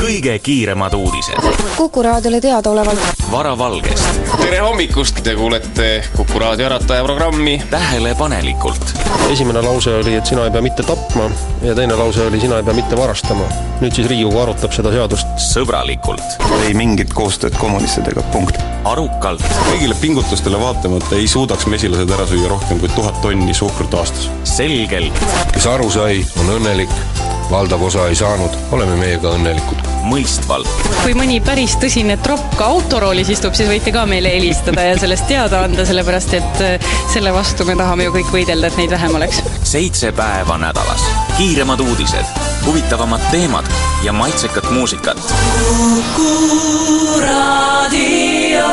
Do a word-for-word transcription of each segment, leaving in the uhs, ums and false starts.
kõige kiiremad uudised. Kuku raadiole teadaolevalt Varavalgest. Tere hommikust, te kuulete Kuku raadio ärataja programmi Tähelepanelikult. Esimene lause oli, et sina ei pea mitte tapma ja teine lause oli, sina ei pea mitte varastama. Nüüd siis Riigikogu arutab seda seadust. Sõbralikult. Ei mingit koostööd kommunistidega, punkt. Arukalt. Kõigile pingutustele vaatamata ei suudaks mesilased ära süüa rohkem kui tuhat tonni suhkrut aastas. Selgelt. Kes aru sai, on õnnelik. Valdav osa ei saanud, oleme meiega õnnelikud. Mõistvalt. Kui mõni päris tõsine tropp ka autoroolis istub, siis võite ka meile helistada ja sellest teada anda, sellepärast et selle vastu me tahame ju kõik võidelda, et neid vähem oleks. Seitse päeva nädalas. Kiiremad uudised, huvitavamad teemad ja maitsekat muusikat. Kuku raadio.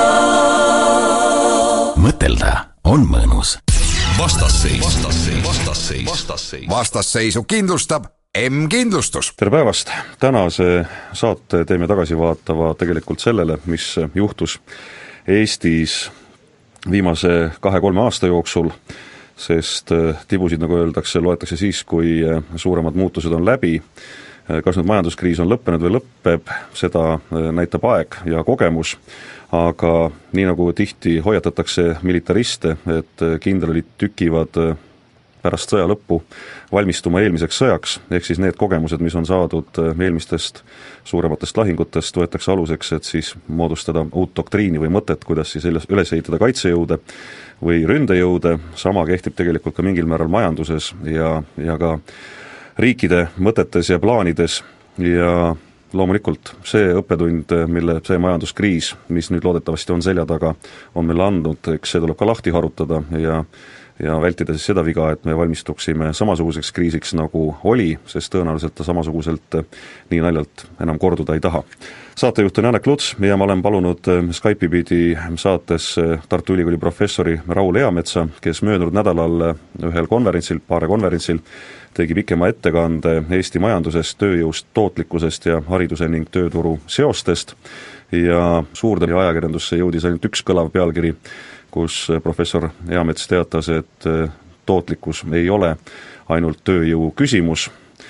Mõtelda on mõnus. Vastasseis. Vastasseis. Vastasseis. Vastasseis. Vastasseisu kindlustab M-kindlustus. Tere päevast! Tänase saate teeme tagasi vaatava tegelikult sellele, mis juhtus Eestis viimase kahe-kolme aasta jooksul, sest tibusid, nagu öeldakse, loetakse siis, kui suuremad muutused on läbi. Kas nüüd majanduskriis on lõppenud või lõppeb, seda näitab aeg ja kogemus, aga nii nagu tihti hoiatatakse militariste, et kindralid tükivad pärast sõja lõppu valmistuma eelmiseks sõjaks, ehk siis need kogemused, mis on saadud eelmistest suurematest lahingutest, võetakse aluseks, et siis moodustada uut doktriini või mõtet, kuidas siis üles ehitada kaitsejõude või ründejõude. Sama kehtib tegelikult ka mingil määral majanduses ja, ja ka riikide mõtetes ja plaanides ja loomulikult see õppetund, mille see majanduskriis, mis nüüd loodetavasti on selja taga, on meile andnud, eks see tuleb ka lahti harutada ja ja vältida siis seda viga, et me valmistuksime samasuguseks kriisiks, nagu oli, sest tõenäoliselt ta samasuguselt nii naljalt enam korduda ei taha. Saatejuht on Janek Luts ja ma olen palunud Skype'i pidi saates Tartu Ülikooli professori Raul Eametsa, kes möödunud nädalal ühel konverentsil, paare konverentsil, tegi pikema ettekande Eesti majandusest, tööjõust, tootlikkusest ja hariduse ning tööturu seostest ja suurde ajakirjandusse jõudis ainult üks kõlav pealkiri, kus professor Eamets teatas, et tootlikkus ei ole ainult tööjõu küsimus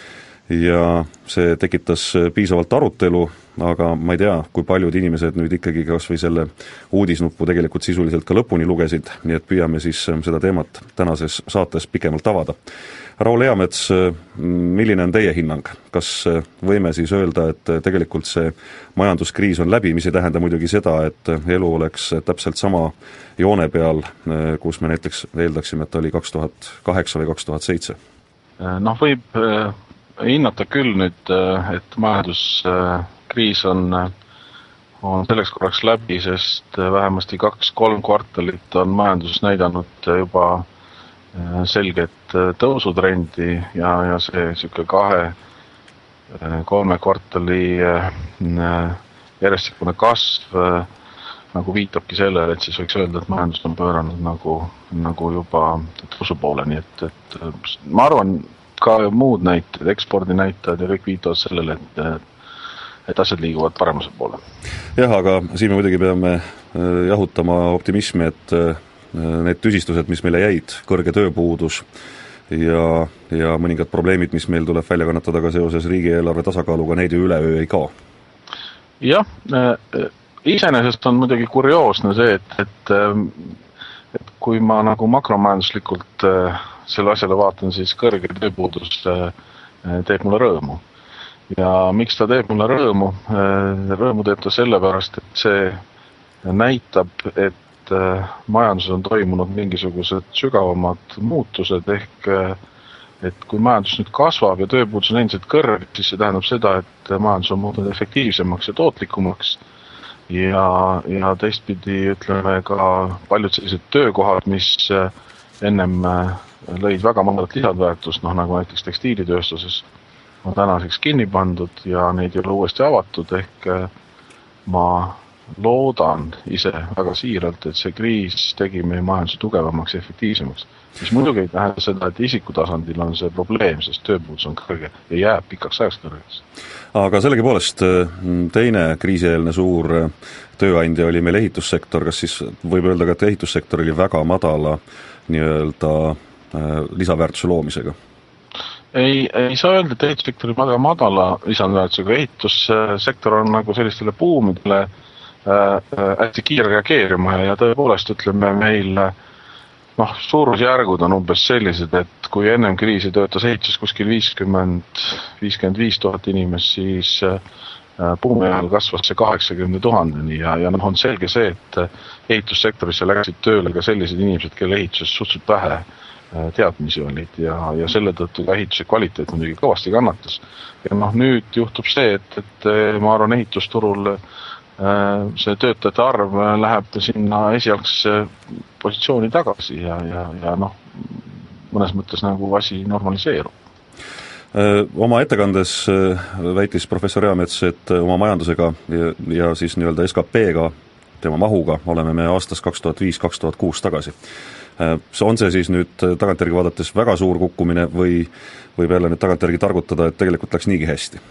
ja see tekitas piisavalt arutelu, aga ma ei tea, kui paljud inimesed nüüd ikkagi kas või selle uudisnuppu tegelikult sisuliselt ka lõpuni lugesid, nii et püüame siis seda teemat tänases saates pikemalt avada. Raul Eamets, milline on teie hinnang? Kas võime siis öelda, et tegelikult see majanduskriis on läbi, mis ei tähenda muidugi seda, et elu oleks täpselt sama joone peal, kus me näiteks eeldaksime, et oli kaks tuhat kaheksa või kaks tuhat seitse? Noh, võib hinnata küll nüüd, et majanduskriis on, on selleks korraks läbi, sest vähemasti kaks-kolm kvartalit on majandus näidanud juba selget tõusutrendi ja, ja see siuke kahe, kolme kvartali järjestikune kasv nagu viitabki sellele, et siis võiks öelda, et majandus on pööranud nagu, nagu juba tõusu poole, nii et, et ma arvan, ka muud näited, ekspordi näitajad ja kõik viitavad sellele, et, et asjad liiguvad paremuse poole. Jah, aga siin me muidugi peame jahutama optimismi, et need tüsistused, mis meile jäid, kõrge tööpuudus ja, ja mõningad probleemid, mis meil tuleb välja kannatada ka seoses riigieelarve tasakaaluga, neid ju üleöö ei kao. Jah, iseenesest on muidugi kurioosne see, et, et, et kui ma nagu makromajanduslikult selle asjale vaatan, siis kõrge tööpuudus teeb mulle rõõmu. Ja miks ta teeb mulle rõõmu? Rõõmu teeb ta sellepärast, et see näitab, et majandus on toimunud mingisugused sügavamad muutused, ehk et kui majandus nüüd kasvab ja tööpuudus on endiselt kõrge, siis see tähendab seda, et majandus on muutunud efektiivsemaks ja tootlikumaks ja, ja teistpidi ütleme ka paljud sellised töökohad, mis ennem lõid väga madalat lisandväärtust, noh nagu näiteks tekstiilitööstuses, on tänaseks kinni pandud ja neid ei ole uuesti avatud, ehk ma loodan ise väga siiralt, et see kriis tegi meie majanduse tugevamaks ja efektiivsemaks. Mis muidugi ei tähenda seda, et isiku tasandil on see probleem, sest tööpuudus on kõrge ja jääb pikaks ajaks kõrgeks. Aga sellegipoolest teine kriisieelne suur tööandja oli meil ehitussektor, kas siis võib öelda ka, et ehitussektor oli väga madala nii-öelda lisaväärtuse loomisega? ei, ei saa öelda, et ehitussektori väga madala lisandväärtusega ehitussektor on nagu sellistele buumidele äh, hästi kiire reageerima ja tõepoolest ütleme meil noh, suurusjärgud on umbes sellised, et kui ennem kriisi töötas ehitus kuskil viiskümmend, viiskümmend viis tuhat inimest, siis buumi ajal kasvas see kaheksakümmend tuhandeni ja, ja noh, on selge see, et ehitussektorisse läksid tööle ka sellised inimesed, kelle ehituses suhteliselt vähe teadmisi olid ja, ja selle tõttu ka ehituse kvaliteet muidugi kõvasti kannatas. Ja noh, nüüd juhtub see, et, et ma arvan, ehitusturul see töötajate arv läheb sinna esialgse positsiooni tagasi ja, ja, ja noh, mõnes mõttes nagu asi normaliseerub. Oma ettekandes väitis professor Eamets, et oma majandusega ja, ja siis nii-öelda S K P-ga, tema mahuga, oleme me aastas kaks tuhat viis kaks tuhat kuus tagasi. On see siis nüüd tagantjärgi vaadates väga suur kukkumine või võib jälle nüüd tagantjärgi targutada, et tegelikult läks niigi hästi?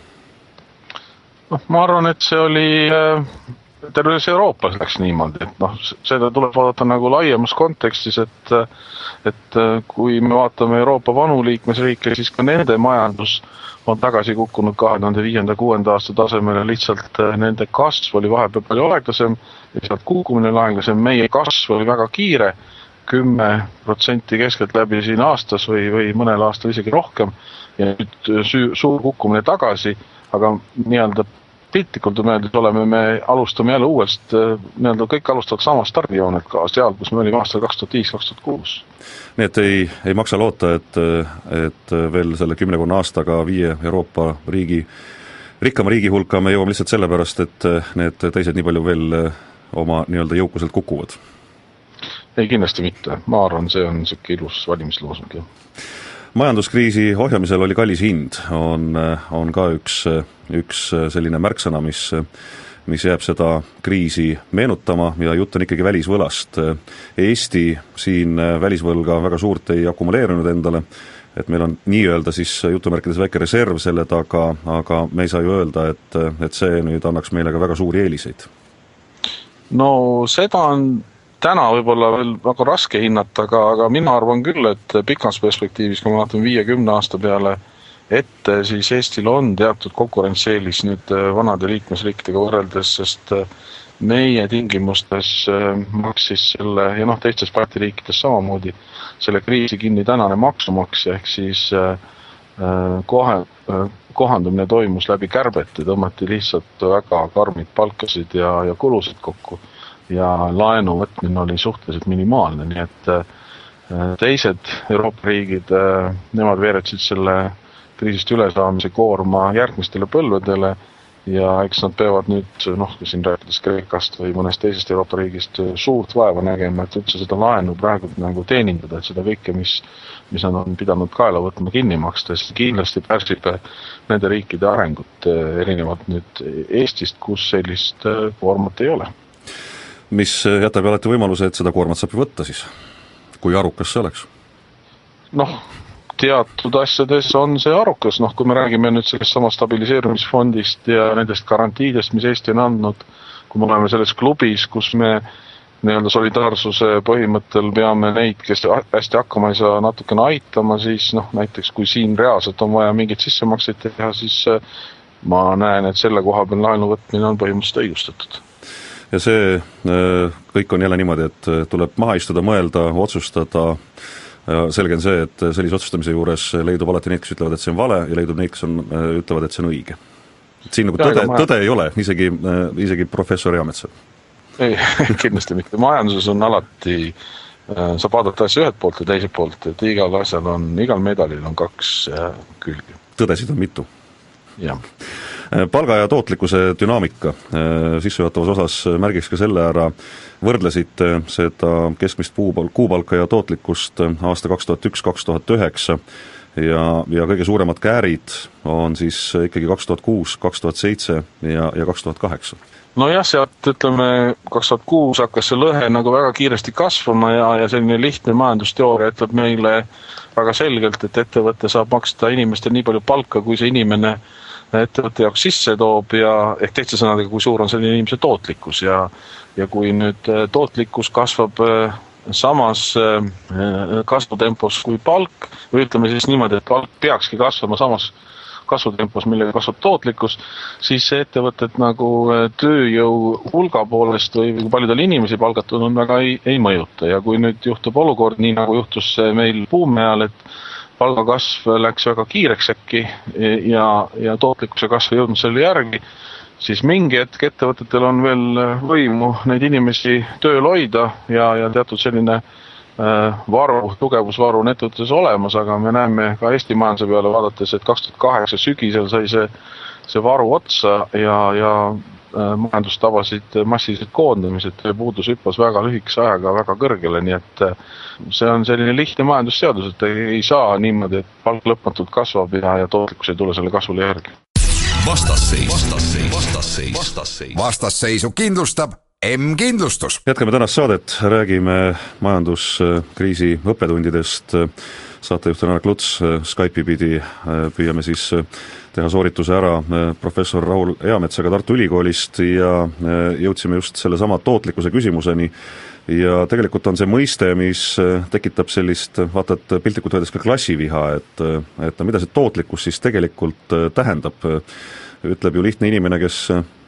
noh, ma arvan, et see oli terves Euroopas läks niimoodi, et noh, seda tuleb vaadata nagu laiemas kontekstis, et et kui me vaatame Euroopa vanu liikmesriike, siis ka nende majandus on tagasi kukkunud kahe tuhande viienda kuuenda aasta tasemele, lihtsalt nende kasv oli vahepeal palju aeglasem, lihtsalt kukkumine aeglasem, meie kasv oli väga kiire, kümme protsenti keskelt läbi siin aastas või, või mõnel aastal isegi rohkem ja nüüd suur kukkumine tagasi, aga nii-öelda piltlikult mõeldes oleme me alustame jälle uuest, nii-öelda kõik alustavad sama stardijoonet ka seal, kus me olime aastal kaks tuhat viis kaks tuhat kuus. Nii et ei, ei maksa loota, et, et veel selle kümnekonna aastaga viie Euroopa riigi, rikkama riigi hulka me jõuame lihtsalt sellepärast, et need teised nii palju veel oma nii-öelda jõukuselt kukuvad. Ei, kindlasti mitte. Ma arvan, see on siuke ilus valimisloosung. Majanduskriisi ohjamisel oli kallis hind, on, on ka üks, üks selline märksõna, mis, mis jääb seda kriisi meenutama ja jutt on ikkagi välisvõlast. Eesti siin välisvõlga väga suurt ei akumuleerinud endale, et meil on nii-öelda siis jutumärkides väike reserv selle taga, aga me ei saa ju öelda, et, et see nüüd annaks meile ka väga suuri eeliseid. No seda on täna võib-olla veel väga raske hinnata, aga, aga mina arvan küll, et pikas perspektiivis, kui me vaatame viiekümne aasta peale ette, siis Eestil on teatud konkurentsieelis nüüd vanade liikmesriikidega võrreldes, sest meie tingimustes maksis selle, ja noh, teistes Balti riikides samamoodi, selle kriisi kinni tänane maksumaksja, ehk siis kohe, kohandumine toimus läbi kärbete, tõmmati lihtsalt väga karmid palkasid ja, ja kulusid kokku. Ja laenu võtmine oli suhteliselt minimaalne, nii et teised Euroopa riigid, nemad veeretsid selle kriisist ülesaamise koorma järgmistele põlvedele ja eks nad peavad nüüd, noh, siin rääkides Kreekast või mõnest teisest Euroopa riigist suurt vaeva nägema, et üldse seda laenu praegu nagu teenindada, et seda kõike, mis, mis nad on pidanud kaela võtma kinni maksta, sest kindlasti pärsib nende riikide arengut erinevalt nüüd Eestist, kus sellist koormat ei ole. Mis jätab alati võimaluse, et seda koormat saab võtta siis, kui arukas see oleks? Noh, teatud asjades on see arukas, noh, kui me räägime nüüd sellest sama stabiliseerumisfondist ja nendest garantiidest, mis Eesti on andnud, kui me oleme selles klubis, kus me nii-öelda solidaarsuse põhimõttel peame neid, kes hästi hakkama ei saa natukene aitama, siis noh, näiteks kui siin reaalselt on vaja mingit sissemakseid teha, siis ma näen, et selle koha peal laenu võtmine on põhimõtteliselt õigustatud. Ja see kõik on jälle niimoodi, et tuleb maha istuda, mõelda, otsustada. Selge on see, et sellise otsustamise juures leidub alati neid, kes ütlevad, et see on vale ja leidub neid, kes on, ütlevad, et see on õige. Siin nagu tõde, tõde ei ole, isegi, isegi professor Eametsal. Ei, kindlasti mitte. Majanduses on alati, saab vaadata asja ühed poolt ja teiselt poolt, et igal asjal on, igal medalil on kaks külgi. Tõdesid on mitu. Jah. Palga ja tootlikkuse dünaamika sissejuhatavas osas märgiks ka selle ära, võrdlesid seda keskmist kuupalka ja tootlikkust aasta kaks tuhat üks kaks tuhat üheksa ja, ja kõige suuremad käärid on siis ikkagi kaks tuhat kuus kaks tuhat seitse ja, ja kaks tuhat kaheksa. No jah, sealt ütleme kaks tuhat kuus hakkas see lõhe nagu väga kiiresti kasvama ja, ja selline lihtne majandusteooria ütleb meile väga selgelt, et ettevõte saab maksta inimestel nii palju palka, kui see inimene ettevõtte jaoks sisse toob ja ehk teiste sõnadega, kui suur on selline inimese tootlikkus ja, ja kui nüüd tootlikkus kasvab samas kasvutempos kui palk, või ütleme siis niimoodi, et palk peakski kasvama samas kasvutempos, millega kasvab tootlikkus, siis see ettevõtted nagu tööjõu hulga poolest või paljudel inimesi palgatud on väga ei, ei mõjuta. Ja kui nüüd juhtub olukord, nii nagu juhtus meil buumi ajal, et palgakasv läks väga kiireks äkki ja, ja tootlikkuse kasv jõudnud selle järgi, siis mingi hetk ettevõtetel on veel võimu neid inimesi tööl hoida ja, ja teatud selline varu, tugevusvaru on ettevõttes olemas, aga me näeme ka Eesti majanduse peale vaadates, et kaks tuhat kaheksa sügisel sai see, see varu otsa ja, ja majandust tabasid massilised koondamised, tööpuudus hüppas väga lühikese ajaga väga kõrgele, nii et see on selline lihtne majandusseadus, et ei saa niimoodi, et palk lõpmatult kasvab ja, ja tootlikkus ei tule selle kasvule järgi. Vastasseis, vastasseis, vastasseis, vastasseis. Vastasseisu kindlustab M-kindlustus. Jätkame tänast saadet, räägime majanduskriisi õppetundidest. Saatejuht on Anek Luts, Skype'i pidi püüame siis teha soorituse ära professor Raul Eametsaga Tartu Ülikoolist ja jõudsime just selle sama tootlikkuse küsimuseni. Ja tegelikult on see mõiste, mis tekitab sellist, vaata, et piltlikult öeldes ka klassiviha, et, et mida see tootlikkus siis tegelikult tähendab. Ütleb ju lihtne inimene, kes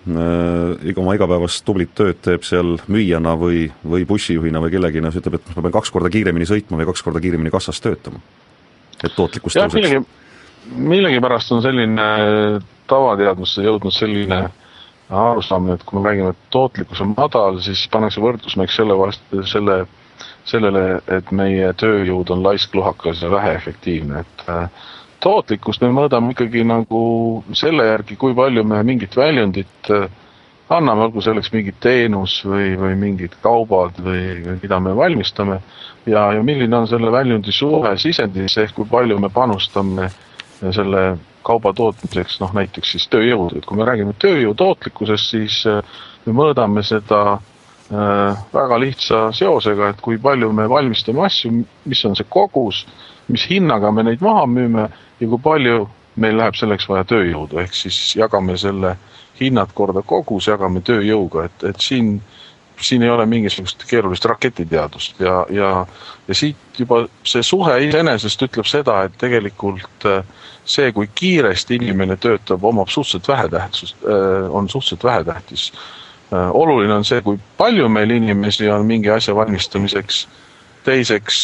oma igapäevast tublit tööd teeb seal müüjana või, või bussijuhina või kellegina, see ütleb, et ma pean kaks korda kiiremini sõitma või kaks korda kiiremini kassas töötama. Et tootlikkus tõuseks. Millegi, millegi pärast on selline tavateadmusse jõudnud selline arusaamine, et kui me räägime, et tootlikkus on madal, siis pannakse võrdlusmeks selle vastu, selle, sellele, et meie tööjõud on laisk, luhakas ja väheefektiivne, et tootlikkust me mõõdame ikkagi nagu selle järgi, kui palju me mingit väljundit anname, olgu selleks mingid teenus või, või mingid kaubad või, või mida me valmistame ja, ja milline on selle väljundi suhe sisendis, ehk kui palju me panustame selle kauba tootmiseks, noh näiteks siis tööjõud. Et kui me räägime tööjõu tootlikkusest, siis me mõõdame seda äh, väga lihtsa seosega, et kui palju me valmistame asju, mis on see kogus, mis hinnaga me neid maha müüme ja kui palju meil läheb selleks vaja tööjõudu, ehk siis jagame selle hinnad korda kogus, jagame tööjõuga, et, et siin, siin ei ole mingisugust keerulist raketiteadust ja, ja, ja siit juba see suhe iseenesest ütleb seda, et tegelikult see, kui kiiresti inimene töötab, omab suhteliselt vähetähtsust, on suhteliselt vähetähtis. Oluline on see, kui palju meil inimesi on mingi asja valmistamiseks, teiseks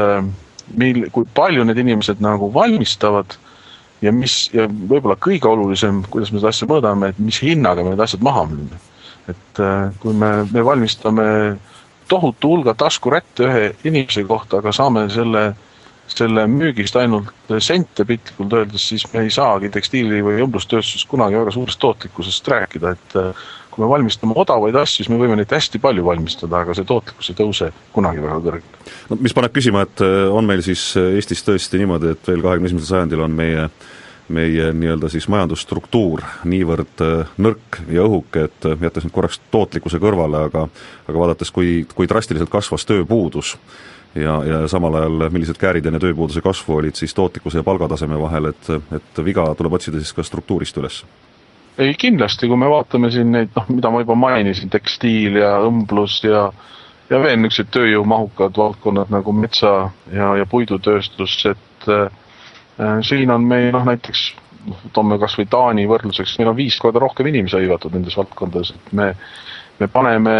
Mil, kui palju need inimesed nagu valmistavad ja, mis, ja võib-olla kõige olulisem, kuidas me seda asja mõõdame, et mis hinnaga me need asjad maha müüme. Et kui me, me valmistame tohutu hulga taskurätte ühe inimese kohta, aga saame selle, selle müügist ainult sente piltlikult öeldes, siis me ei saagi tekstiili või õmblustööstus kunagi väga suurest tootlikkusest rääkida, et kui me valmistame odavaid asju, siis me võime neid hästi palju valmistada, aga see tootlikkus ei tõuse kunagi väga kõrgele. No, mis paneb küsima, et on meil siis Eestis tõesti niimoodi, et veel kahekümne esimesel sajandil on meie, meie nii-öelda siis majandusstruktuur niivõrd nõrk ja õhuke, et jättes nüüd korraks tootlikkuse kõrvale, aga, aga vaadates, kui, kui drastiliselt kasvas tööpuudus ja, ja samal ajal millised käärid enne tööpuuduse kasvu olid siis tootlikkuse ja palgataseme vahel, et, et viga tuleb otsida siis ka struktuurist üles. Ei kindlasti, kui me vaatame siin neid, noh, mida ma juba mainisin, tekstiil ja õmblus ja, ja veel niisugused tööjõumahukad valdkonnad nagu metsa ja, ja puidutööstus, et äh, siin on meil, noh, näiteks toome kas või Taani võrdluseks, meil on viis korda rohkem inimesi hõivatud nendes valdkondades, et me, me paneme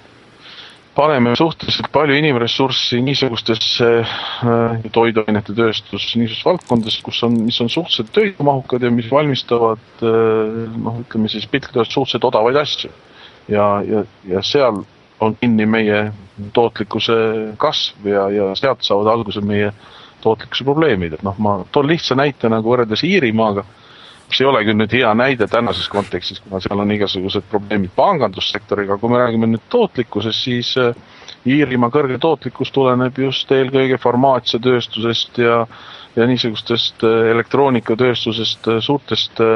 paneme suhteliselt palju inimressurssi niisugustesse äh, toiduainete tööstus, niisugustes valdkondades, kus on, mis on suhteliselt tööjõumahukad ja mis valmistavad, äh, noh, ütleme siis piltlikult suhteliselt odavaid asju. Ja, ja, ja seal on kinni meie tootlikkuse kasv ja, ja sealt saavad alguse meie tootlikkuse probleemid. Et noh, ma toon lihtsa näite nagu võrreldes Iirimaaga, mis ei ole küll nüüd hea näide tänases kontekstis, kuna seal on igasugused probleemid pangandussektoriga. Kui me räägime nüüd tootlikkusest, siis Iirimaa kõrge tootlikkus tuleneb just eelkõige farmaatsiatööstusest ja, ja niisugustest elektroonikatööstusest, suurtest,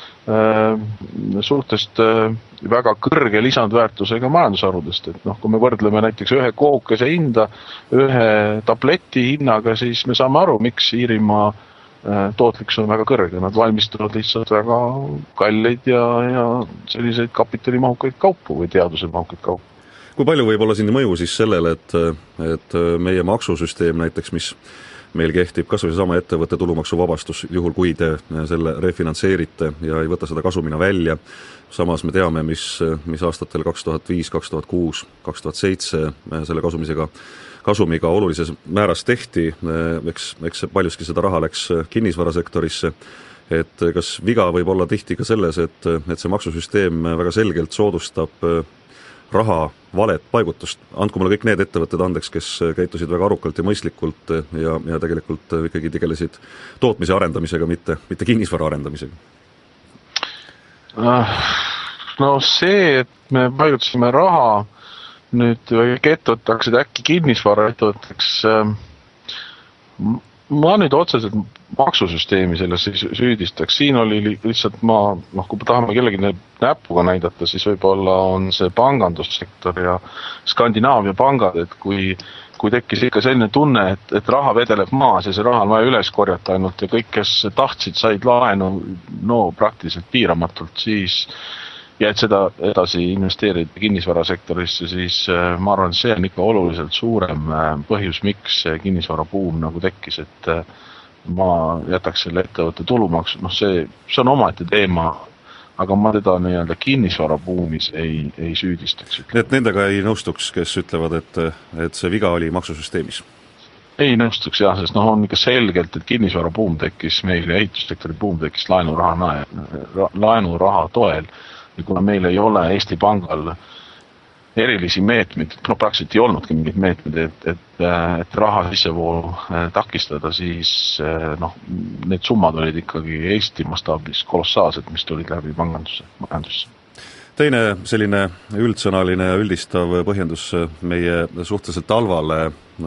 suurtest väga kõrge lisandväärtusega majandusharudest. Et noh, kui me võrdleme näiteks ühe kookese hinda, ühe tableti hinnaga, siis me saame aru, miks Iirimaa tootlikkus on väga kõrge. Nad valmistavad lihtsalt väga kalleid ja, ja selliseid kapitalimahukaid kaupu või teadusemahukaid kaupu. kui palju võib olla siin mõju siis sellele, et, et meie maksusüsteem näiteks, mis meil kehtib kas või sama ettevõtte tulumaksuvabastus, juhul kui te selle refinantseerite ja ei võta seda kasumina välja. Samas me teame, mis, mis aastatel kaks tuhat viis, kaks tuhat kuus, kaks tuhat seitse selle kasumisega, kasumiga olulises määras tehti, eks, eks paljuski seda raha läks kinnisvarasektorisse, et kas viga võib olla tihti ka selles, et, et see maksusüsteem väga selgelt soodustab raha valet paigutust. Andku mulle kõik need ettevõtted andeks, kes käitusid väga arukalt ja mõistlikult ja, ja tegelikult ikkagi tegelesid tootmise arendamisega, mitte, mitte kinnisvara arendamisega. No see, et me paigutasime raha nüüd ettevõttaksid äkki kinnisvara ettevõttaks, ma nüüd otseselt maksusüsteemi selles süüdistaks. Siin oli lihtsalt ma, noh, kui tahame kellegi näpuga näidata, siis võib-olla on see pangandussektor ja Skandinaavia pangad, et kui, kui tekkis ikka selline tunne, et, et raha vedeleb maas ja see raha on vaja üles korjata ainult ja kõik, kes tahtsid, said laenu no praktiliselt piiramatult, siis ja et seda edasi investeerida kinnisvarasektorisse, siis ma arvan, see on ikka oluliselt suurem põhjus, miks kinnisvara buum nagu tekkis, et ma jätaks selle ettevõtte tulumaksu, noh see, see on omaette teema, aga ma teda nii-öelda kinnisvara buumis ei, ei süüdistaks. Et nendega ei nõustuks, kes ütlevad, et, et see viga oli maksusüsteemis? Ei nõustuks jah, sest noh, on ikka selgelt, et kinnisvara buum tekkis meil ja ehitussektori buum tekkis laenuraha, laenuraha toel. Ja kuna meil ei ole Eesti Pangal erilisi meetmeid, no praktiliselt ei olnudki mingid meetmed, et, et, et raha sissevoolu takistada, siis noh, need summad olid ikkagi Eesti mastaabis kolossaalsed, mis tulid läbi pangandusse, majandusse. Teine selline üldsõnaline ja üldistav põhjendus meie suhteliselt talvale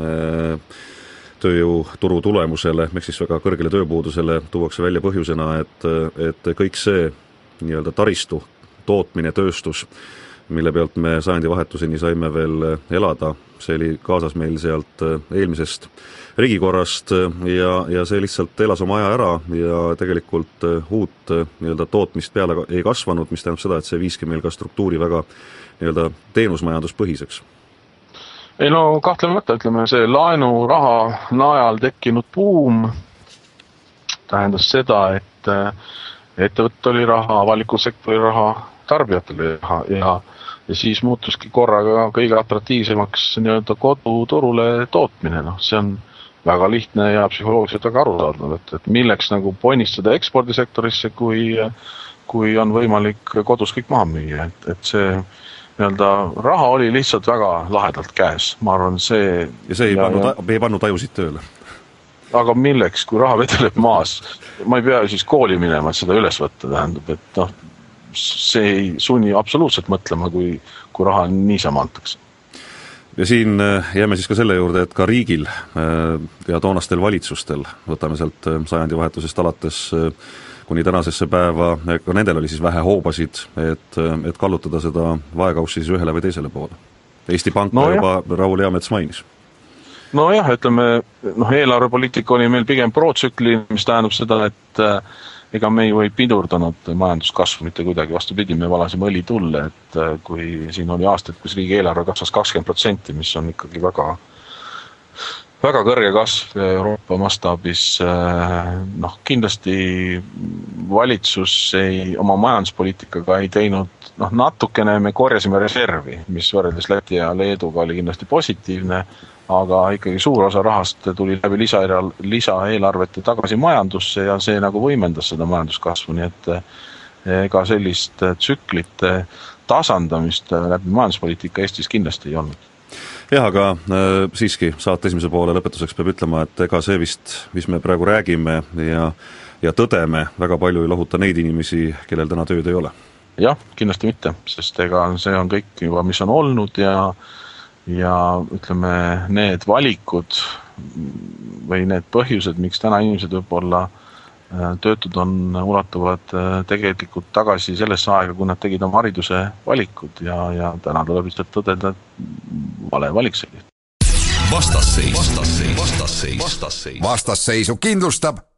tööjõuturu tulemusele, ehk siis väga kõrgele tööpuudusele tuuakse välja põhjusena, et, et kõik see nii-öelda taristu, tootmine, tööstus, mille pealt me sajandi vahetuseni saime veel elada, see oli kaasas meil sealt eelmisest riigikorrast ja, ja see lihtsalt elas oma aja ära ja tegelikult uut nii-öelda tootmist peale ei kasvanud, mis tähendab seda, et see viiski meil ka struktuuri väga nii-öelda teenusmajanduspõhiseks. Ei no kahtlemata, ütleme, see laenuraha najal tekkinud buum tähendas seda, et ettevõtte oli raha, avaliku sektori raha, tarbijatele raha ja, ja siis muutuski korraga kõige atraktiivsemaks nii-öelda koduturule tootmine. No, see on väga lihtne ja psühholoogiliselt väga arusaadav, et, et milleks nagu poinistada ekspordisektorisse, kui, kui on võimalik kodus kõik maha müüa. Et, et see nii-öelda raha oli lihtsalt väga lahedalt käes. Ma arvan, see... Ja see ei ja, pannud, ja, ei pannud ajusid tööle. Aga milleks, kui raha vedeleb maas, ma ei pea siis kooli minema, et seda üles võtta tähendab, et noh, see ei sunni absoluutselt mõtlema, kui, kui raha niisama antakse. Ja siin jääme siis ka selle juurde, et ka riigil ja toonastel valitsustel, võtame sealt sajandi vahetusest alates kuni tänasesse päeva, ka nendel oli siis vähe hoobasid, et, et kallutada seda vaekaussi siis ühele või teisele poole. Eesti Panka no, juba Raul Eamets mainis. No jah, ütleme, noh, eelarvepoliitika oli meil pigem protsükli, mis tähendab seda, et ega me ei või pidurdanud majanduskasvu mitte kuidagi, vastupidi, me valasime õli tulle, et kui siin oli aastad, kus riigi eelarve kasvas kakskümmend protsenti, mis on ikkagi väga, väga kõrge kasv Euroopa mastaabis, noh, kindlasti valitsus ei, oma majanduspoliitikaga ei teinud, noh, natukene me korjasime reservi, mis võrreldes Läti ja Leeduga oli kindlasti positiivne, aga ikkagi suur osa rahast tuli läbi lisaeelarvete tagasi majandusse ja see nagu võimendas seda majanduskasvu, nii et ega sellist tsüklite tasandamist läbi majanduspoliitika Eestis kindlasti ei olnud. Jah, aga äh, siiski saate esimese poole lõpetuseks peab ütlema, et ega see vist, mis me praegu räägime ja, ja tõdeme, väga palju ei lahuta neid inimesi, kellel täna tööd ei ole. Jah, kindlasti mitte, sest ega see on kõik juba, mis on olnud ja ja ütleme, need valikud või need põhjused, miks täna inimesed võib-olla töötud on, ulatuvad tegelikult tagasi sellesse aega, kui nad tegid oma hariduse valikud ja, ja täna tuleb lihtsalt tõdeda, et vale valik see. Vastasseis, vastasseis, vastasseis, vastasseis. Vastasseisu kindlustab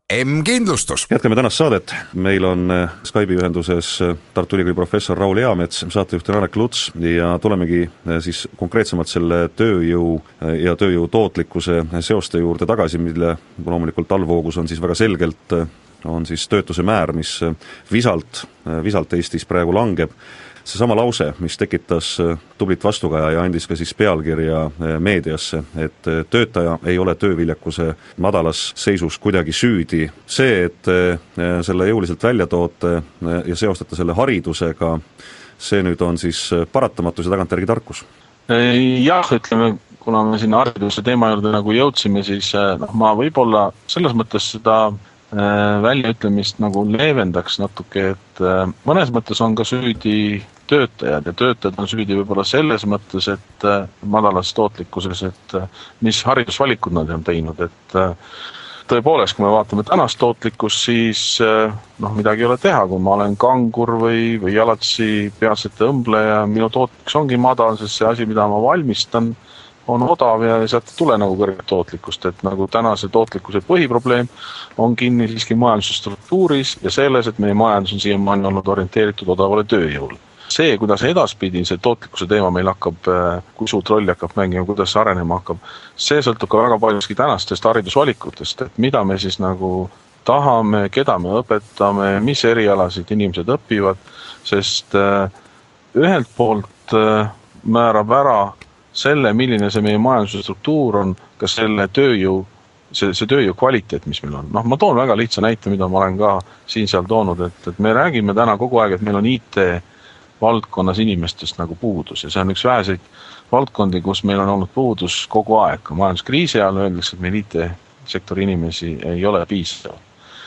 M-kindlustus. Jätkame tänast saadet. Meil on Skype'i ühenduses Tartu Ülikooli professor Raul Eamets, saatejuht Janek Luts ja tulemegi siis konkreetsemalt selle tööjõu ja tööjõu tootlikkuse seoste juurde tagasi, mille loomulikult allvoogus on siis väga selgelt on siis töötuse määr, mis visalt, visalt Eestis praegu langeb. Seesama lause, mis tekitas tublit vastukaja ja andis ka siis pealkirja meediasse, et töötaja ei ole tööviljakuse madalas seisus kuidagi süüdi. See, et selle jõuliselt välja toote ja seostate selle haridusega, see nüüd on siis paratamatus ja tagantjärgi tarkus. Jah, ütleme, kuna me siin hariduse teema juurde nagu jõudsime, siis no, ma võib-olla selles mõttes seda väljaütlemist nagu leevendaks natuke, et mõnes mõttes on ka süüdi töötajad ja töötajad on süüdi võib-olla selles mõttes, et madalas tootlikkuses, et mis haridusvalikud nad on teinud, et tõepoolest, kui me vaatame tänast tootlikkust, siis noh, midagi ei ole teha, kui ma olen kangur või, või jalatsi peatsete õmbleja, minu tootlikkus ongi madal, sest see asi, mida ma valmistan, on odav ja sealt ei tule nagu kõrget tootlikkust, et nagu tänase tootlikkuse põhiprobleem on kinni siiski majanduse struktuuris ja selles, et meie majandus on siiamaani olnud orienteeritud odavale tööjõule. See, kuidas edaspidi see tootlikkuse teema meil hakkab, kui suurt rolli hakkab mängima, kuidas see arenema hakkab, see sõltub ka väga paljuski tänastest haridusvalikutest, et mida me siis nagu tahame, keda me õpetame, mis erialasid inimesed õpivad, sest ühelt poolt määrab ära selle, milline see meie majanduse struktuur on, ka selle tööjõu, see, see tööjõu kvaliteet, mis meil on. Noh, ma toon väga lihtsa näite, mida ma olen ka siin seal toonud, et, et me räägime täna kogu aeg, et meil on I T valdkonnas inimestest nagu puudus ja see on üks väheseid valdkondi, kus meil on olnud puudus kogu aeg. Majanduskriisi ajal öeldakse, et meil I T-sektori inimesi ei ole piisav.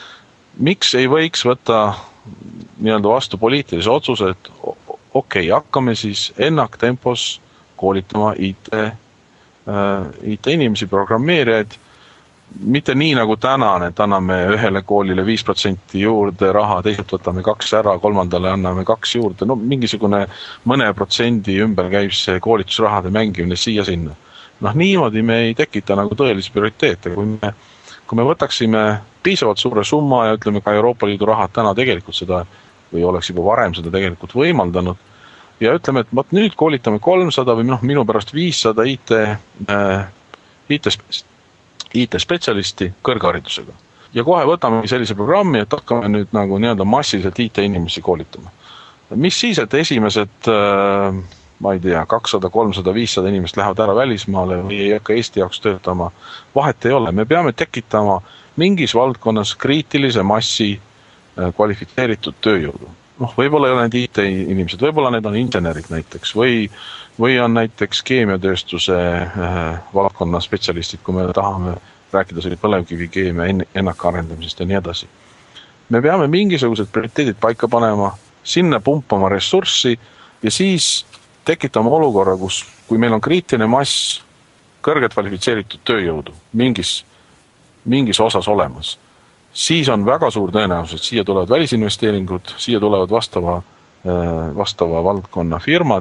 Miks ei võiks võtta nii-öelda vastu poliitilise otsuse, et okei, okay, hakkame siis ennaktempos koolitama I T, I T inimesi, programmeerijaid, mitte nii nagu tänane, et anname ühele koolile viis protsenti juurde raha, teiselt võtame kaks ära, kolmandale anname kaks juurde, no mingisugune mõne protsendi ümber käib see koolitusrahade mängimine siia-sinna. Noh, niimoodi me ei tekita nagu tõelisi prioriteete, kui me, kui me võtaksime piisavalt suure summa ja ütleme ka Euroopa Liidu rahad täna tegelikult seda, või oleks juba varem seda tegelikult võimaldanud, ja ütleme, et võt, nüüd koolitame kolmsada või noh, minu pärast viissada I T, äh, I T, I T spetsialisti kõrgharidusega. Ja kohe võtame sellise programmi, et hakkame nüüd nagu nii-öelda massiliselt I T inimesi koolitama. Mis siis, et esimesed, äh, ma ei tea, kakssada, kolmsada, viissada inimest lähevad ära välismaale või ei hakka Eesti jaoks töötama, vahet ei ole. Me peame tekitama mingis valdkonnas kriitilise massi äh, kvalifitseeritud tööjõudu. Noh, võib-olla ei ole need I T inimesed, võib-olla need on insenerid näiteks või, või on näiteks keemiatööstuse äh, valdkonna spetsialistid, kui me tahame rääkida selle põlevkivi keemia ennaka arendamisest ja nii edasi. Me peame mingisugused prioriteedid paika panema, sinna pumpama ressurssi ja siis tekitama olukorra, kus kui meil on kriitiline mass kõrget kvalifitseeritud tööjõudu mingis, mingis osas olemas, siis on väga suur tõenäosus, et siia tulevad välisinvesteeringud, siia tulevad vastava, vastava valdkonna firmad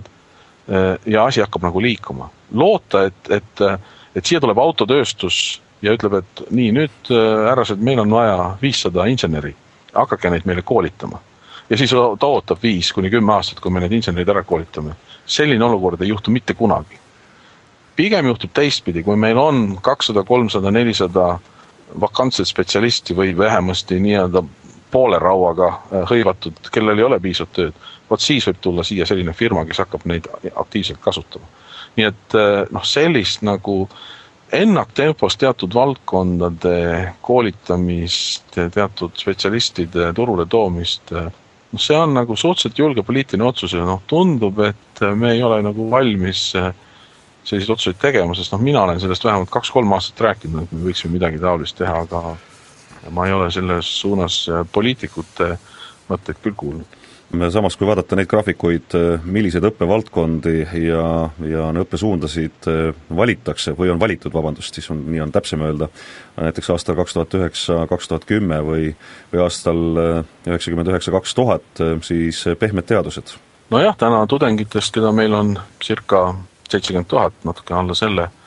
ja asi hakkab nagu liikuma. Loota, et, et, et siia tuleb autotööstus ja ütleb, et nii, nüüd härrased, meil on vaja viissada inseneri, hakake neid meile koolitama. Ja siis ta ootab viis kuni kümme aastat, kui me need insenerid ära koolitame. Selline olukord ei juhtu mitte kunagi. Pigem juhtub teistpidi, kui meil on kakssada, kolmsada, nelisada vakantset spetsialisti või vähemasti nii-öelda poole rauaga hõivatud, kellel ei ole piisavalt tööd, vot siis võib tulla siia selline firma, kes hakkab neid aktiivselt kasutama. Nii et noh, sellist nagu ennaktempos teatud valdkondade koolitamist, teatud spetsialistide turule toomist, noh, see on nagu suhteliselt julge poliitiline otsus ja noh, tundub, et me ei ole nagu valmis selliseid otsuseid tegema, sest noh, mina olen sellest vähemalt kaks-kolm aastat rääkinud, et me võiksime midagi taolist teha, aga ma ei ole selles suunas poliitikute mõtteid küll kuulnud. Samas, kui vaadata neid graafikuid, millised õppevaldkondi ja, ja õppesuundasid valitakse või on valitud, vabandust, siis on, nii on täpsem öelda, näiteks aastal kaks tuhat üheksa kaks tuhat kümme või, või aastal üheksakümmend üheksa kaks tuhat, siis pehmed teadused. No jah, täna tudengitest, keda meil on circa seitsekümmend tuhat, natuke alla selle,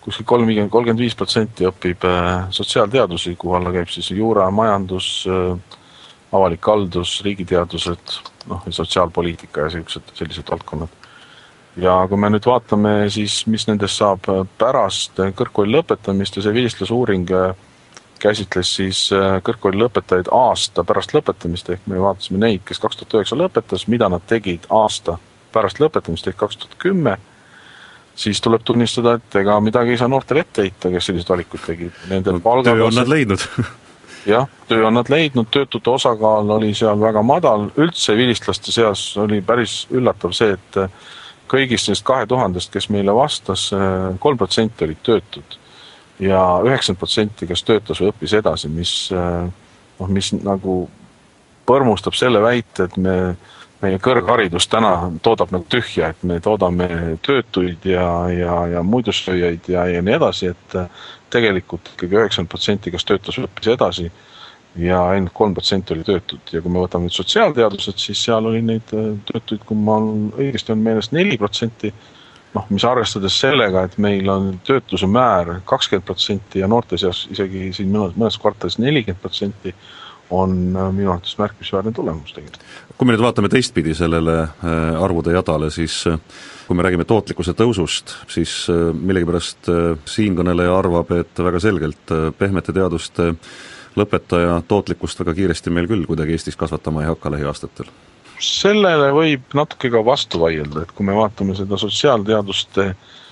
kuskil kolmkümmend viis protsenti õpib sotsiaalteadusi, kuhu alla käib siis juura, majandus, avalik haldus, riigiteadused, noh, ja sotsiaalpoliitika ja sellised, sellised valdkonnad. Ja kui me nüüd vaatame siis, mis nendest saab pärast kõrgkooli lõpetamist ja see vilistlusuuring käsitles siis kõrgkooli lõpetajaid aasta pärast lõpetamist, ehk me vaatasime neid, kes kaks tuhat üheksa lõpetas, mida nad tegid aasta pärast lõpetamist ehk kaks tuhat kümme, siis tuleb tunnistada, et ega midagi ei saa noortel ette heita, kes sellised valikud tegid. Nende no, töö on nad leidnud. jah, töö on nad leidnud, töötute osakaal oli seal väga madal, üldse vilistlaste seas oli päris üllatav see, et kõigist sellest kahe tuhandest, kes meile vastas, kolm protsenti olid töötud ja üheksakümmend protsenti kes töötas või õppis edasi, mis, noh, mis nagu põrmustab selle väite, et me, meie kõrgharidus täna toodab nagu tühja, et me toodame töötuid ja, ja, ja muidussööjaid ja, ja nii edasi, et tegelikult ikkagi üheksakümmend protsenti kes töötas või õppis edasi ja ainult kolm protsenti oli töötud. Ja kui me võtame nüüd sotsiaalteadused, siis seal oli neid töötuid, kui ma õigesti on meelest neli protsenti, noh, mis arvestades sellega, et meil on töötuse määr kakskümmend protsenti ja noorte seas isegi siin mõnes, mõnes kvartalis nelikümmend protsenti, on minu arvates märkimisväärne tulemus tegelikult. Kui me nüüd vaatame teistpidi sellele arvude jadale, siis kui me räägime tootlikkuse tõusust, siis millegipärast siinkõneleja arvab, et väga selgelt pehmete teaduste lõpetaja tootlikkust väga kiiresti meil küll kuidagi Eestis kasvatama ei hakka lähiaastatel. Sellele võib natuke ka vastu vaielda, et kui me vaatame seda sotsiaalteaduste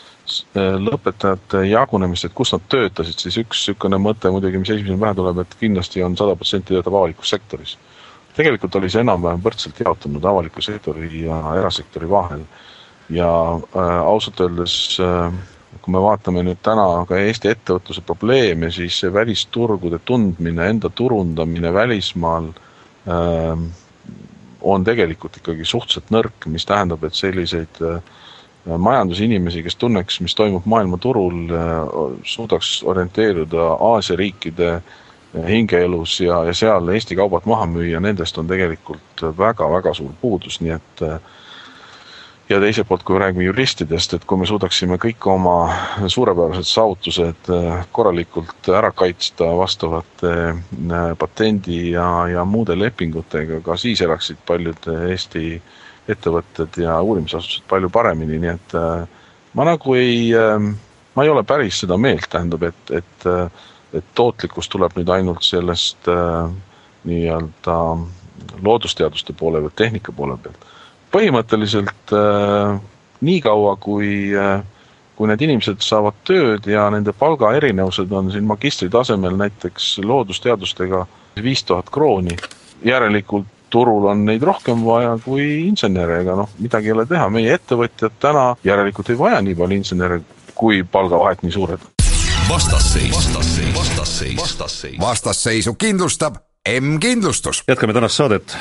lõpetajate jagunemist, et kus nad töötasid, siis üks sükene mõte muidugi, mis esimesena pähe tuleb, et kindlasti on sada protsenti töötab avalikus sektoris. Tegelikult oli see enam-vähem võrdselt jaotunud avaliku sektori ja erasektori vahel. Ja äh, ausalt öeldes, äh, kui me vaatame nüüd täna ka Eesti ettevõtluse probleeme, siis see välisturgude tundmine, enda turundamine välismaal äh, on tegelikult ikkagi suhteliselt nõrk, mis tähendab, et selliseid majandusinimesi, kes tunneks, mis toimub maailmaturul, suudaks orienteeruda Aasia riikide hingeelus ja, ja seal Eesti kaubad maha müüa, nendest on tegelikult väga-väga suur puudus, nii et ja teiselt poolt, kui räägime juristidest, et kui me suudaksime kõik oma suurepärased saavutused korralikult ära kaitsta vastavate patendi ja, ja muude lepingutega, ka siis eraksid paljud Eesti ettevõtted ja uurimisasutused palju paremini, nii et ma nagu ei, ma ei ole päris seda meelt, tähendab, et, et, et tootlikkus tuleb nüüd ainult sellest nii-öelda loodusteaduste poole või tehnika poole pealt. Põhimõtteliselt äh, nii kaua, kui, äh, kui need inimesed saavad tööd ja nende palga erinevused on siin magistri tasemel näiteks loodusteadustega viis tuhat krooni, järelikult turul on neid rohkem vaja kui insenere, ega noh, midagi ei ole teha. Meie ettevõtjad täna järelikult ei vaja nii palju insenere, kui palgavahet nii suured. Vastasseis. Vastasseis. Vastasseis. Vastasseis. Vastasseisu kindlustab M-kindlustus. Jätkame tänast saadet.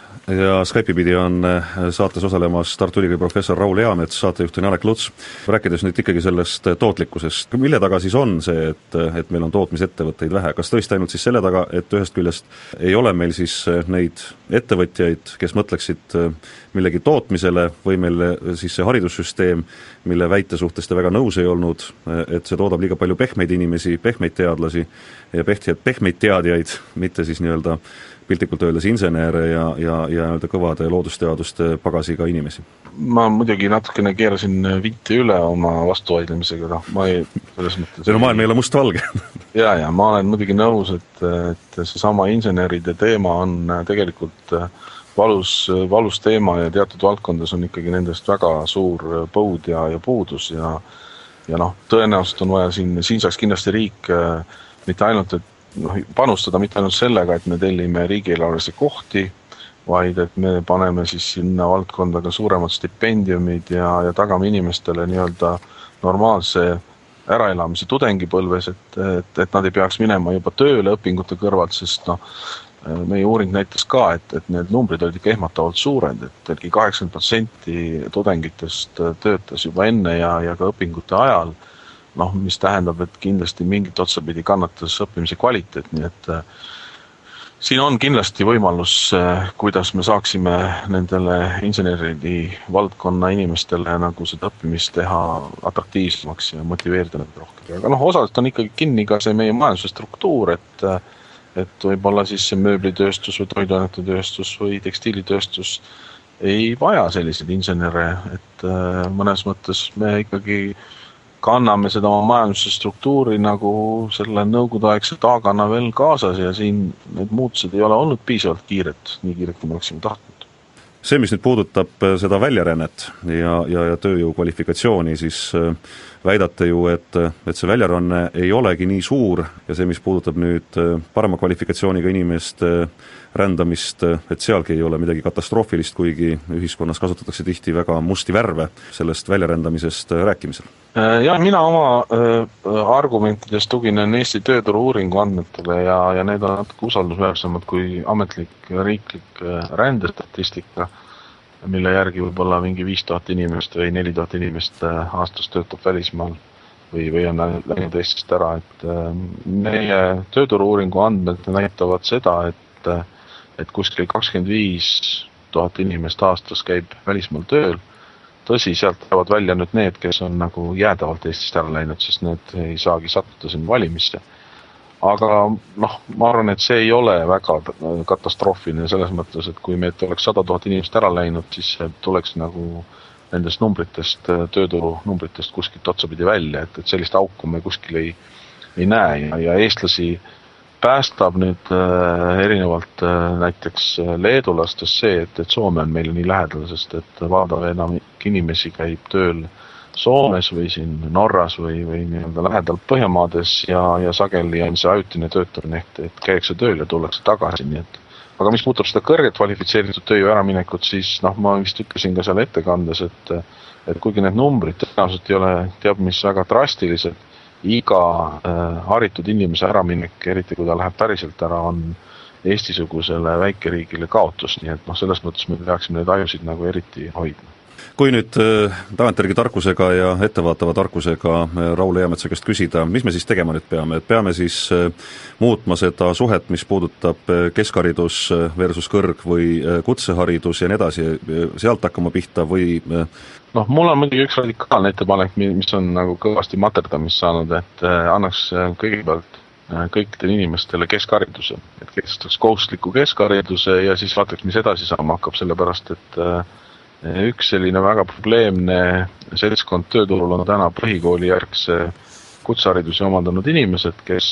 Ja Skype'i pidi on saates osalemas Tartu Ülikooli professor Raul Eamets, saatejuht on Jalek Luts. Rääkides nüüd ikkagi sellest tootlikkusest, mille taga siis on see, et, et meil on tootmisettevõtteid vähe? Kas tõesti ainult siis selle taga, et ühest küljest ei ole meil siis neid ettevõtjaid, kes mõtleksid millegi tootmisele või meil siis see haridussüsteem, mille väite suhtes te väga nõus ei olnud, et see toodab liiga palju pehmeid inimesi, pehmeid teadlasi ja pehmeid teadjaid, mitte siis nii-öelda piltlikult öeldes insenere ja, ja, ja kõvade loodusteaduste pagasiga inimesi. Ma muidugi natukene keerasin vinti üle oma vastuvaidlemisega, noh, ma ei, selles mõttes... See no maailm ei ole mustvalge. ja, ja ma olen muidugi nõus, et, et see sama inseneride teema on tegelikult valus, valus teema ja teatud valdkondades on ikkagi nendest väga suur põud ja, ja puudus ja, ja noh, tõenäoliselt on vaja siin, siin saaks kindlasti riik mitte ainult, et noh, panustada mitte ainult sellega, et me tellime riigieelarvelisi kohti, vaid et me paneme siis sinna valdkonda ka suuremad stipendiumid ja, ja tagame inimestele nii-öelda normaalse äraelamise tudengipõlves, et, et, et nad ei peaks minema juba tööle õpingute kõrvalt, sest noh, meie uuring näitas ka, et, et need numbrid olid ikka ehmatavalt suured, et äkki kaheksakümmend protsenti tudengitest töötas juba enne ja, ja ka õpingute ajal, noh, mis tähendab, et kindlasti mingit otsapidi kannatas õppimise kvaliteet, nii et siin on kindlasti võimalus, kuidas me saaksime nendele inseneridi valdkonna inimestele nagu seda õppimist teha atraktiivsemaks ja motiveerida neid rohkem. Aga noh, osalt on ikkagi kinni ka see meie majanduse struktuur, et, et võib-olla siis see mööblitööstus või toiduainetetööstus või tekstiilitööstus ei vaja selliseid insenere, et mõnes mõttes me ikkagi kanname seda oma majanduse struktuuri nagu selle nõukogudeaegse taagana veel kaasas ja siin need muutused ei ole olnud piisavalt kiired, nii kiired, kui me oleksime tahtnud. See, mis nüüd puudutab seda väljarännet ja, ja, ja tööjõu kvalifikatsiooni, siis väidate ju, et, et see väljaranne ei olegi nii suur ja see, mis puudutab nüüd parema kvalifikatsiooniga inimeste rändamist, et sealgi ei ole midagi katastroofilist, kuigi ühiskonnas kasutatakse tihti väga musti värve sellest väljarändamisest rääkimisel. Ja mina oma argumentides tuginen Eesti tööturu uuringu andmetele ja, ja need on natuke usaldusväärsemad kui ametlik riiklik rändestatistika, mille järgi võib-olla mingi viis tuhat inimest või neli tuhat inimest aastas töötab välismaal või, või on läinud Eestist ära. Et meie tööturu uuringu andmed näitavad seda, et, et kuskil kakskümmend viis tuhat inimest aastas käib välismaal tööl. Tõsi, sealt jäävad välja nüüd need, kes on nagu jäädavalt Eestist ära läinud, sest need ei saagi sattuda siin valimisse. Aga noh, ma arvan, et see ei ole väga katastroofiline selles mõttes, et kui meid oleks sada tuhat inimest ära läinud, siis tuleks nagu nendest numbritest, tööturu numbritest kuskilt otsapidi välja, et, et sellist auku me kuskil ei, ei näe ja, ja eestlasi päästab nüüd äh, erinevalt äh, näiteks leedulastest see, et, et Soome on meile nii lähedal, sest et valdav enam inimesi käib tööl Soomes või siin Norras või, või nii-öelda lähedal Põhjamaades ja, ja sageli on see ajutine töötamine ehk, et käiakse tööl ja tullakse tagasi, nii et aga mis puutab seda kõrget kvalifitseeritud tööjõu äraminekut, siis noh, ma vist ütlesin ka seal ettekandes, et, et kuigi need numbrid tõenäoliselt ei ole teab mis väga drastilised, iga äh, haritud inimese äraminek, eriti kui ta läheb päriselt ära, on Eesti-sugusele väikeriigile kaotus, nii et noh, selles mõttes me peaksime neid ajusid nagu eriti hoidma. Kui nüüd tagantjärgi tarkusega ja ettevaatava tarkusega Raul Eametsa käest küsida, mis me siis tegema nüüd peame? Et peame siis muutma seda suhet, mis puudutab keskharidus versus kõrg- või kutseharidus ja nii edasi, sealt hakkama pihta või... Noh, mul on muidugi üks radikaalne ettepanek, mis on nagu kõvasti materdamist saanud, et annaks kõigepealt kõikidele inimestele keskhariduse, et kestaks kohustusliku keskhariduse ja siis vaataks, mis edasi saama hakkab, sellepärast et üks selline väga probleemne seltskond tööturul on täna põhikooli järgse kutsehariduse omandanud inimesed, kes,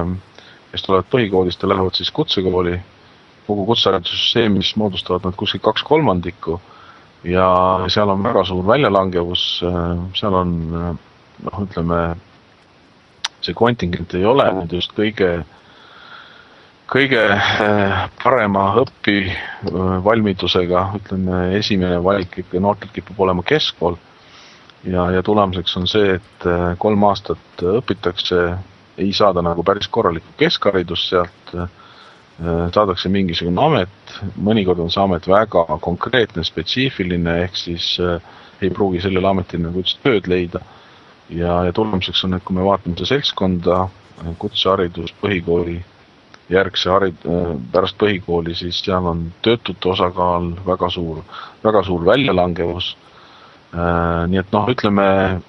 kes tulevad põhikoolist ja lähevad siis kutsekooli. Kogu kutseharidussüsteemis moodustavad nad kuskil kaks kolmandikku ja seal on väga suur väljalangevus, seal on, noh, ütleme, see kontingent ei ole nüüd just kõige kõige parema õppi valmidusega, ütleme, esimene valik ikka noortel kipub olema keskkool ja, ja tulemuseks on see, et kolm aastat õpitakse, ei saada nagu päris korralikku keskharidust sealt, saadakse mingisugune amet, mõnikord on see amet väga konkreetne, spetsiifiline, ehk siis ei pruugi sellele ametil nagu üldse tööd leida ja, ja tulemuseks on, et kui me vaatame seda seltskonda, kutseharidus, põhikooli, järgse harid, pärast põhikooli, siis seal on töötute osakaal väga suur, väga suur väljalangevus. Nii et noh, ütleme,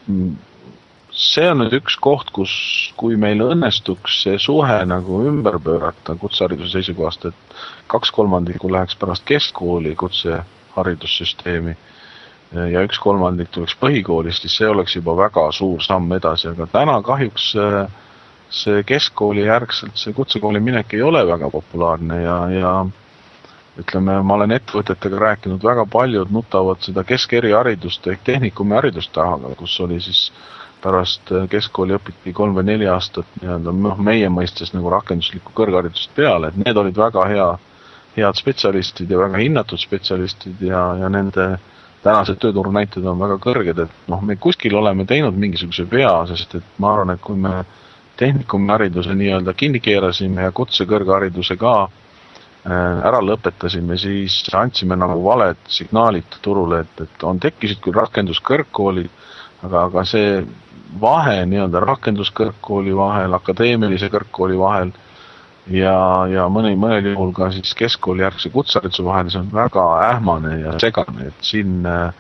see on nüüd üks koht, kus, kui meil õnnestuks see suhe nagu ümber pöörata kutsehariduse seisukohast, et kaks kolmandikku läheks pärast keskkooli kutseharidussüsteemi ja üks kolmandik tuleks põhikoolist, siis see oleks juba väga suur samm edasi, aga täna kahjuks see keskkooli järgselt, see kutsekooli minek ei ole väga populaarne ja, ja ütleme, ma olen ettevõtetega rääkinud, väga paljud nutavad seda keskeriharidust ehk tehnikumi haridust taha, kus oli siis pärast keskkooli õpiti kolm või neli aastat nii-öelda, meie mõistes nagu rakenduslikku kõrgharidust peale, et need olid väga hea, head spetsialistid ja väga hinnatud spetsialistid ja, ja nende tänased tööturu näited on väga kõrged, et noh, me kuskil oleme teinud mingisuguse vea, sest et ma arvan, et kui me tehnikumi hariduse nii-öelda kinni keerasime ja kutsekõrghariduse ka ära lõpetasime, siis andsime nagu valed signaalid turule, et, et on tekkisid küll rakenduskõrgkoolid, aga, aga see vahe nii-öelda rakenduskõrgkooli vahel, akadeemilise kõrgkooli vahel ja, ja mõni, mõnel juhul ka siis keskkooli järgse kutsehariduse vahel, see on väga ähmane ja segane, et siin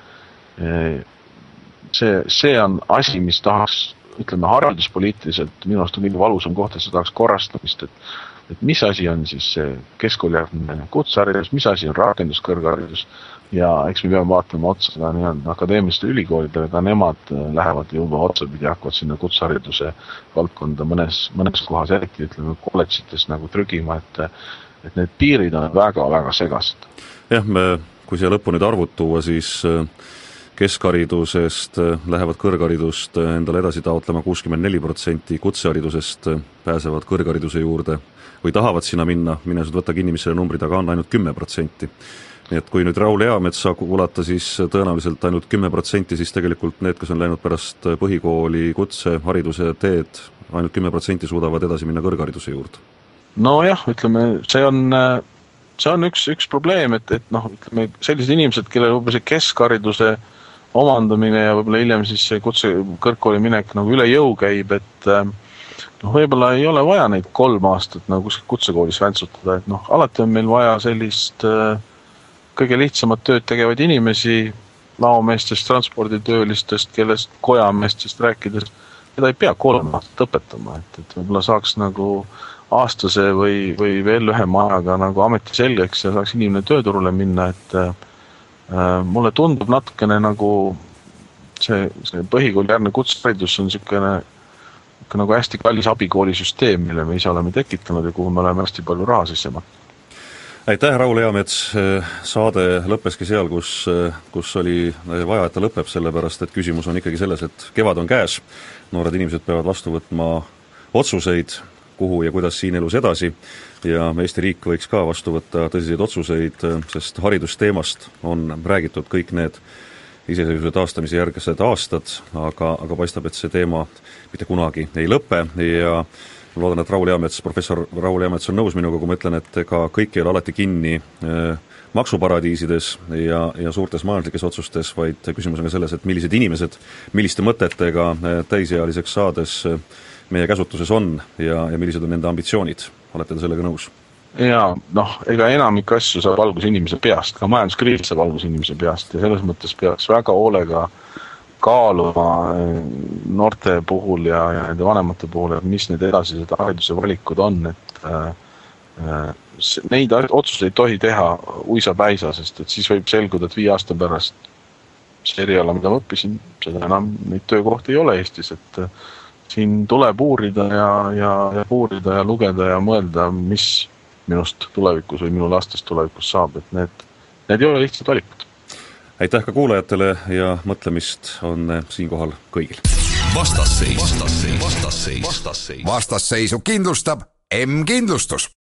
see, see on asi, mis tahaks, ütleme, hariduspoliitiliselt minu arust on kõige valusam koht, et see tahaks korrastamist, et, et mis asi on siis see keskkooli kutseharidus, mis asi on rakenduskõrgharidus ja eks me peame vaatama otsa seda nii-öelda akadeemiliste ülikoolidele, ka nemad lähevad juba otsapidi, hakkavad sinna kutsehariduse valdkonda mõnes, mõnes kohas, eriti ütleme kolledžites nagu trügima, et, et need piirid on väga-väga segased. Jah, me, kui siia lõppu nüüd arvud tuua, siis keskharidusest lähevad kõrgharidust endale edasi taotlema kuuskümmend neli protsenti, kutseharidusest pääsevad kõrghariduse juurde või tahavad sinna minna, mine sud võtta kinni, mis selle numbri taga on, ainult kümme protsenti. Nii et kui nüüd Raul Eametsa kuulata, siis tõenäoliselt ainult kümme protsenti, siis tegelikult need, kes on läinud pärast põhikooli kutsehariduse teed, ainult kümme protsenti suudavad edasi minna kõrghariduse juurde. No jah, ütleme, see on, see on üks, üks probleem, et, et noh, ütleme, sellised inimesed, kellel võib-olla see keskhariduse omandamine ja võib-olla hiljem siis see kutse kõrgkooli minek nagu üle jõu käib, et noh, võib-olla ei ole vaja neid kolm aastat nagu kuskil kutsekoolis väntsutada, et noh, alati on meil vaja sellist kõige lihtsamad tööd tegevaid inimesi, laomeestest, transporditöölistest, kellest kojameestest rääkides, keda ei pea kolm aastat õpetama, et, et võib-olla saaks nagu aastase või, või veel lühem ajaga nagu ameti selgeks ja saaks inimene tööturule minna, et äh, mulle tundub natukene nagu see, see põhikooli järgne kutseharidus on niisugune nagu hästi kallis abikoolisüsteem, mille me ise oleme tekitanud ja kuhu me oleme hästi palju raha sisse maknud. Aitäh, Raul Eamets, saade lõppeski seal, kus, kus oli vaja, et ta lõpeb, sellepärast, et küsimus on ikkagi selles, et kevad on käes, noored inimesed peavad vastu võtma otsuseid, kuhu ja kuidas siin elus edasi ja Eesti riik võiks ka vastu võtta tõsiseid otsuseid, sest haridusteemast on räägitud kõik need iseseisvuse taastamise järgsed aastad, aga, aga paistab, et see teema mitte kunagi ei lõpe ja loodan, et Raul Eamets, professor Raul Eamets on nõus minuga, kui ma ütlen, et ega kõik ei ole alati kinni maksuparadiisides ja, ja suurtes majanduslikes otsustes, vaid küsimus on ka selles, et millised inimesed, milliste mõtetega täisealiseks saades meie käsutuses on ja, ja millised on nende ambitsioonid. Olete te sellega nõus? Ja noh, ega enamik asju saab algus inimese peast, ka majanduskriis saab algus inimese peast ja selles mõttes peaks väga hoolega kaaluma noorte puhul ja, ja nende vanemate puhul, et mis need edasised hariduse valikud on, et äh, neid otsuseid ei tohi teha uisa-päisa, sest et siis võib selguda, et viie aasta pärast see eriala, mida ma õppisin, seda enam neid töökohti ei ole Eestis, et äh, siin tuleb uurida ja, ja, ja uurida ja lugeda ja mõelda, mis minust tulevikus või minu lastest tulevikus saab, et need, need ei ole lihtsalt valikud. Aitäh ka kuulajatele ja mõtlemist on siinkohal kõigil. Vastasseis. Vastasseis. Vastasseis. Vastasseisu kindlustab M-kindlustus.